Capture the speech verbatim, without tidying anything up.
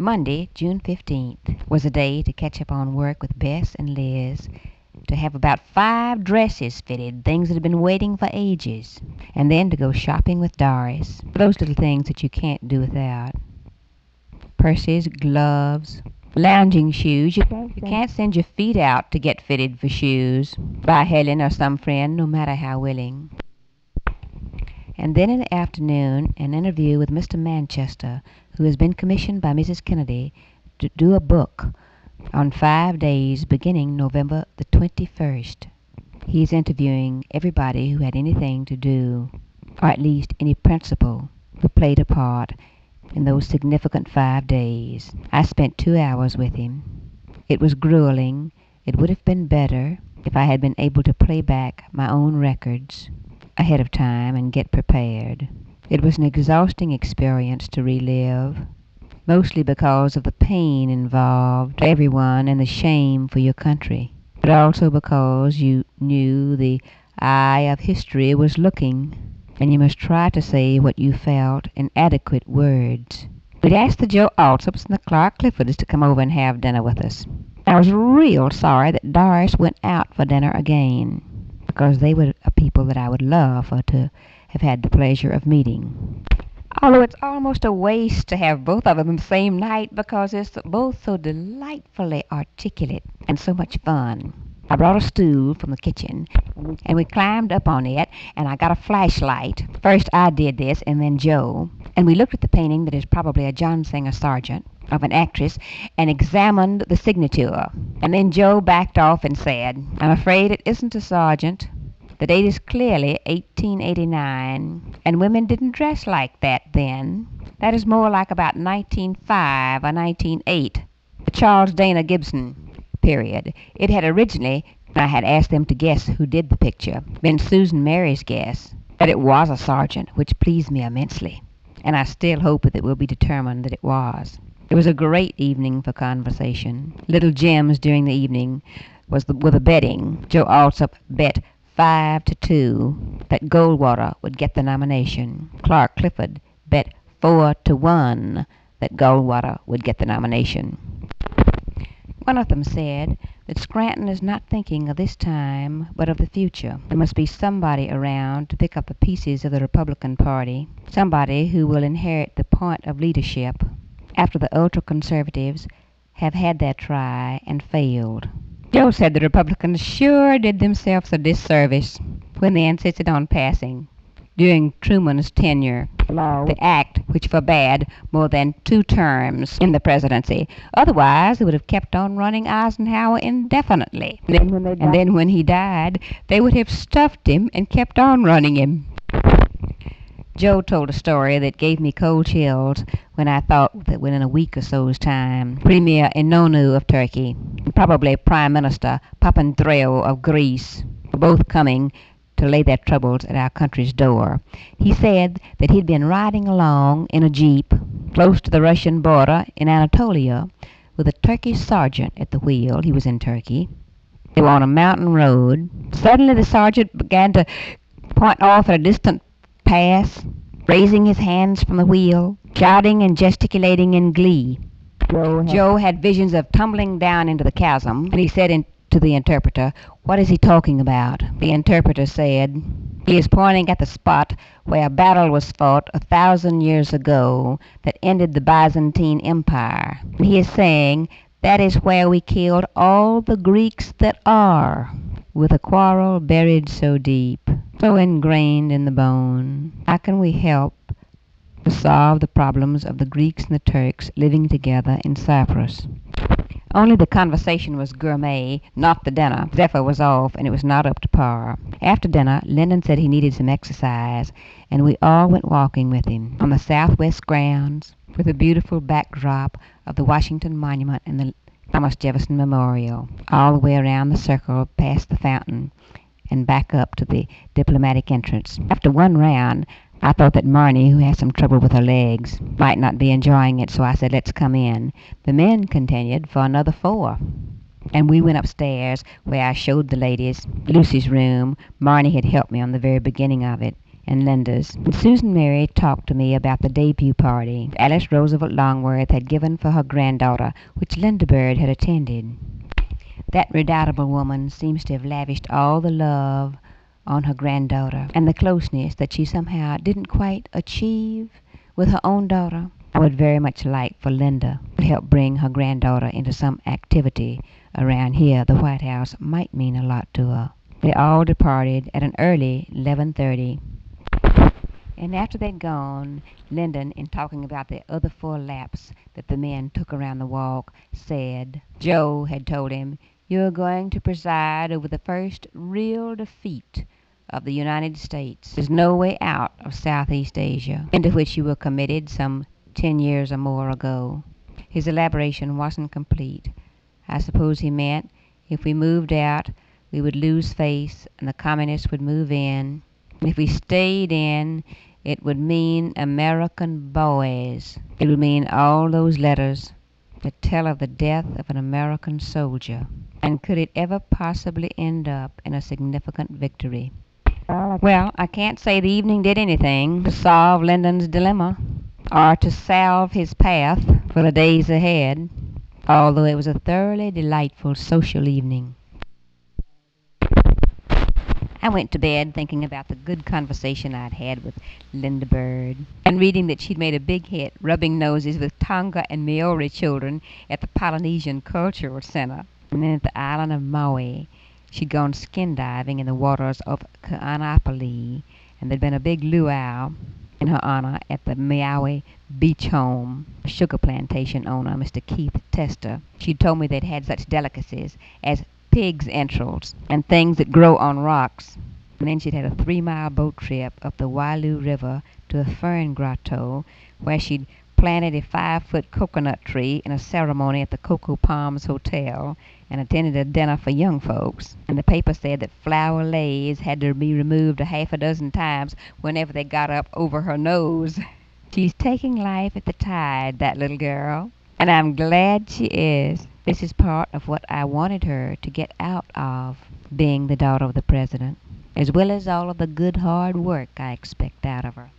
Monday, June fifteenth, was a day to catch up on work with Bess and Liz, to have about five dresses fitted, things that had been waiting for ages, and then to go shopping with Doris, those little things that you can't do without. Purses, gloves, lounging shoes. You, you can't send your feet out to get fitted for shoes by Helen or some friend, no matter how willing. And then in the afternoon, an interview with Mister Manchester, who has been commissioned by Missus Kennedy to do a book on five days beginning November the twenty-first. He's interviewing everybody who had anything to do, or at least any principal who played a part in those significant five days. I spent two hours with him. It was grueling. It would have been better if I had been able to play back my own records ahead of time and get prepared. It was an exhausting experience to relive, mostly because of the pain involved for everyone and the shame for your country, but also because you knew the eye of history was looking, and you must try to say what you felt in adequate words. We'd asked the Joe Alsops and the Clark Cliffords to come over and have dinner with us. I was real sorry that Doris went out for dinner again, because they were a people that I would love for to have had the pleasure of meeting. Although it's almost a waste to have both of them the same night, because they're so, both so delightfully articulate and so much fun. I brought a stool from the kitchen, and we climbed up on it, and I got a flashlight. First I did this, and then Joe, and we looked at the painting that is probably a John Singer Sargent of an actress, and examined the signature. And then Joe backed off and said, "I'm afraid it isn't a Sargent. The date is clearly eighteen eighty-nine, and women didn't dress like that then. That is more like about nineteen oh five or nineteen oh eight, the Charles Dana Gibson period. It had originally, I had asked them to guess who did the picture, been Susan Mary's guess that it was a Sargent, which pleased me immensely, and I still hope that it will be determined that it was." It was a great evening for conversation. Little gems during the evening was the, were the betting. Joe Alsop bet five to two that Goldwater would get the nomination. Clark Clifford bet four to one that Goldwater would get the nomination. One of them said that Scranton is not thinking of this time, but of the future. There must be somebody around to pick up the pieces of the Republican Party, somebody who will inherit the point of leadership after the ultra-conservatives have had their try and failed. Joe said the Republicans sure did themselves a disservice when they insisted on passing, during Truman's tenure, the act which forbade more than two terms in the presidency. Otherwise, they would have kept on running Eisenhower indefinitely. And then when, and then when he died, they would have stuffed him and kept on running him. Joe told a story that gave me cold chills when I thought that within a week or so's time, Premier Inonu of Turkey, and probably Prime Minister Papandreou of Greece, were both coming to lay their troubles at our country's door. He said that he'd been riding along in a jeep close to the Russian border in Anatolia with a Turkish sergeant at the wheel. He was in Turkey. They were on a mountain road. Suddenly the sergeant began to point off at a distant pass, raising his hands from the wheel, shouting and gesticulating in glee. Joe had, Joe had visions of tumbling down into the chasm, and he said in, to the interpreter, "What is he talking about?" The interpreter said, "He is pointing at the spot where a battle was fought a thousand years ago that ended the Byzantine Empire. And he is saying, that is where we killed all the Greeks that are, with a quarrel buried so deep, so ingrained in the bone. How can we help to solve the problems of the Greeks and the Turks living together in Cyprus?" Only the conversation was gourmet, not the dinner. Zephyr was off, and it was not up to par. After dinner, Lyndon said he needed some exercise, and we all went walking with him on the southwest grounds, with a beautiful backdrop of the Washington Monument and the Thomas Jefferson Memorial, all the way around the circle past the fountain and back up to the diplomatic entrance. After one round, I thought that Marnie, who has some trouble with her legs, might not be enjoying it, so I said, "Let's come in." The men continued for another four, and we went upstairs, where I showed the ladies Lucy's room. Marnie had helped me on the very beginning of it, and Linda's. And Susan Mary talked to me about the debut party Alice Roosevelt Longworth had given for her granddaughter, which Linda Bird had attended. That redoubtable woman seems to have lavished all the love on her granddaughter, and the closeness that she somehow didn't quite achieve with her own daughter. I would very much like for Linda to help bring her granddaughter into some activity around here. The White House might mean a lot to her. They all departed at an early eleven thirty. And after they'd gone, Lyndon, in talking about the other four laps that the men took around the walk, said Joe had told him, "You're going to preside over the first real defeat of the United States. There's no way out of Southeast Asia, into which you were committed some ten years or more ago." His elaboration wasn't complete. I suppose he meant if we moved out, we would lose face and the communists would move in. And if we stayed in, it would mean American boys. It would mean all those letters that tell of the death of an American soldier. And could it ever possibly end up in a significant victory? Well, I can't say the evening did anything to solve Lyndon's dilemma, or to salve his path for the days ahead, although it was a thoroughly delightful social evening. I went to bed thinking about the good conversation I'd had with Linda Bird, and reading that she'd made a big hit rubbing noses with Tonga and Maori children at the Polynesian Cultural Center. And then at the island of Maui, she'd gone skin diving in the waters of Ka'anapali, and there'd been a big luau in her honor at the Maui Beach Home. Sugar plantation owner, Mister Keith Tester, she'd told me they'd had such delicacies as pig's entrails and things that grow on rocks. And then she'd had a three-mile boat trip up the Wailu River to a fern grotto where she'd planted a five-foot coconut tree in a ceremony at the Cocoa Palms Hotel and attended a dinner for young folks. And the paper said that flower lace had to be removed a half a dozen times whenever they got up over her nose. She's taking life at the tide, that little girl, and I'm glad she is. This is part of what I wanted her to get out of being the daughter of the president, as well as all of the good hard work I expect out of her.